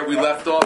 where we left off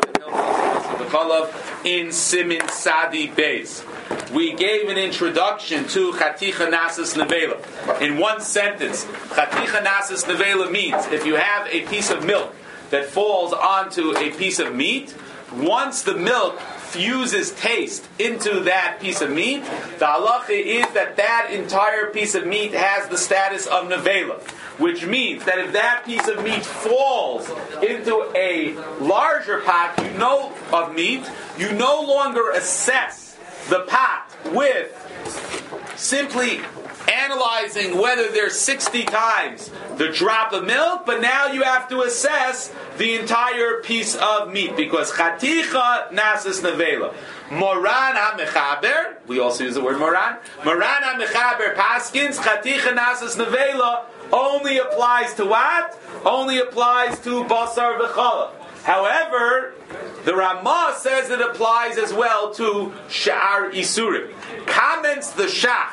in Simin Sadi Beis. We gave an introduction to Chaticha Nasas Nevela. In one sentence, Chaticha Nasas Nevela means if you have a piece of milk that falls onto a piece of meat, once the milk fuses taste into that piece of meat, the halacha is that that entire piece of meat has the status of nevela, which means that if that piece of meat falls into a larger pot of meat, you no longer assess the pot with simply analyzing whether there's 60 times the drop of milk, but now you have to assess the entire piece of meat, because chaticha nasas nevela. Moran ha-mechaber, we also use the word moran. Moran ha-mechaber paskins, chaticha nasas nevela only applies to what? Only applies to basar v'challah. However, the Ramah says it applies as well to Sha'ar Isurim. Comments the Shach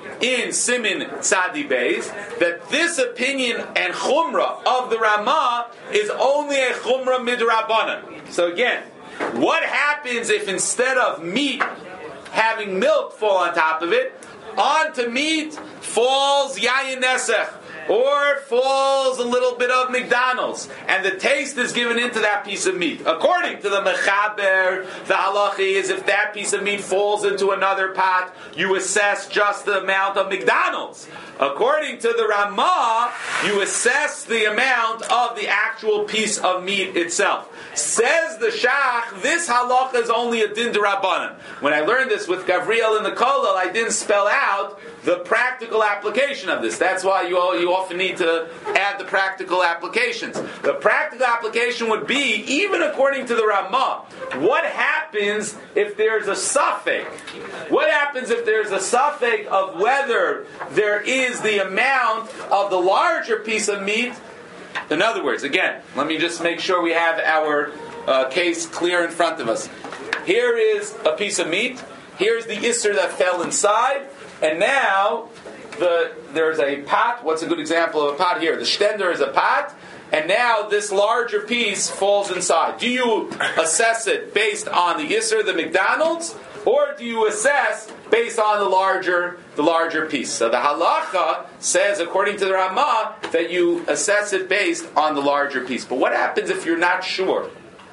in Simin Tzadi Beis that this opinion and Chumrah of the Ramah is only a Chumrah midrabanan. So again, what happens if instead of meat having milk fall on top of it, onto meat falls Yayin Nesech, or falls a little bit of McDonald's, and the taste is given into that piece of meat? According to the Mechaber, the halacha is if that piece of meat falls into another pot, you assess just the amount of McDonald's. According to the Ramah, you assess the amount of the actual piece of meat itself. Says the Shach, this halacha is only a din d'Rabbanan. When I learned this with Gavriel in the Kollel, I didn't spell out the practical application of this. That's why you often need to add the practical applications. The practical application would be, even according to the Ramah, what happens if there's a suffix? What happens if there's a suffix of whether there is the amount of the larger piece of meat? In other words, again, let me just make sure we have our case clear in front of us. Here is a piece of meat. Here's the Isser that fell inside. And now there's a pot. What's a good example of a pot here? The shtender is a pot. And now this larger piece falls inside. Do you assess it based on the Isser, the McDonald's? Or do you assess based on the larger piece? So the halacha says, according to the Ramah, that you assess it based on the larger piece. But what happens if you're not sure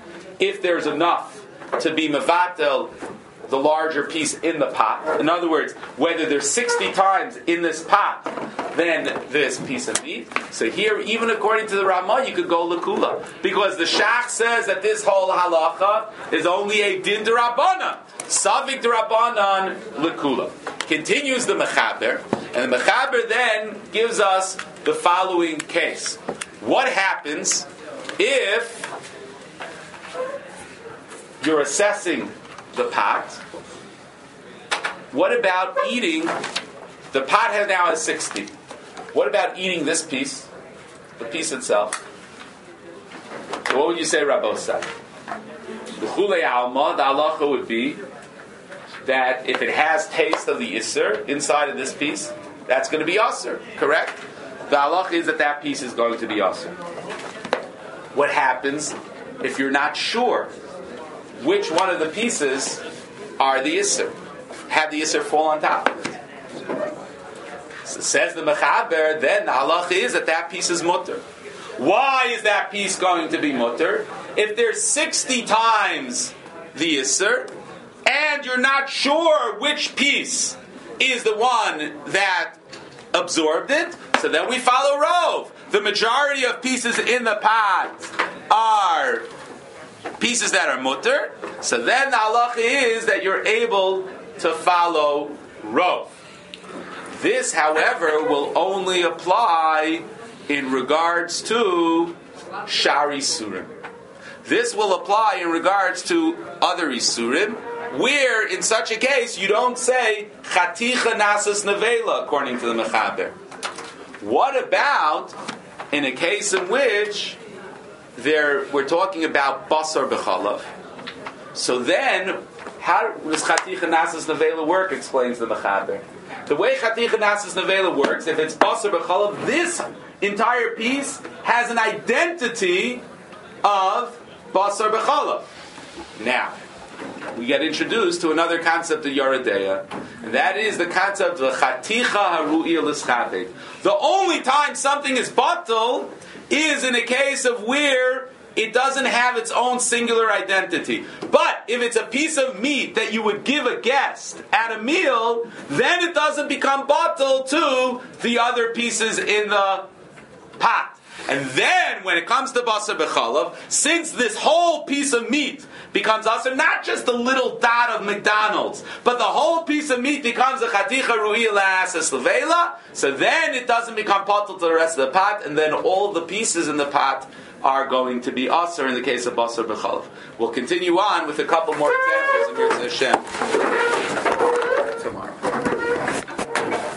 if there's enough to be mevatel the larger piece in the pot? In other words, whether there's 60 times in this pot than this piece of meat. So here, even according to the Ramah, you could go lakula, because the Shach says that this whole halacha is only a din d'Rabbanan, savik d'Rabbanan lakula. Continues the Mechaber, and the Mechaber then gives us the following case. What happens if you're assessing the pot? What about eating? The pot now has 60. What about eating this piece, the piece itself? So what would you say, Rabbosai? The chulei alma, the halacha would be that if it has taste of the Isser inside of this piece, that's going to be Asr, correct? The halacha is that piece is going to be Asr. What happens if you're not sure which one of the pieces are the Isser? Have the Isser fall on top of it? So says the Mechaber, then the halacha is that piece is mutter. Why is that piece going to be mutter? If there's 60 times the Isser, and you're not sure which piece is the one that absorbed it, so then we follow Rov. The majority of pieces in the pot are pieces that are mutter, so then the halacha is that you're able to follow Rov. This, however, will only apply in regards to Shar Isurim. This will apply in regards to other Isurim, where in such a case you don't say Chaticha Nasas Nevela, according to the Mechaber. What about in a case in which we're talking about Basar B'chalav? So then, how does Chaticha Nasas Nevela work, explains the Mechaber. The way Chaticha Nasas Nevela works, if it's Basar B'chalav, this entire piece has an identity of basar b'chalav. Now, we get introduced to another concept of Yoredeya, and that is the concept of chaticha haru'i l'schaved. The only time something is batal is in a case of where it doesn't have its own singular identity. But if it's a piece of meat that you would give a guest at a meal, then it doesn't become batal to the other pieces in the pot. And then, when it comes to basar b'chalav, since this whole piece of meat becomes asr, not just the little dot of McDonald's, but the whole piece of meat becomes a chaticha ru'iyah la'asas levela, so then it doesn't become patul to the rest of the pot, and then all the pieces in the pot are going to be asr in the case of basar b'chalav. We'll continue on with a couple more examples of Mirza Hashem.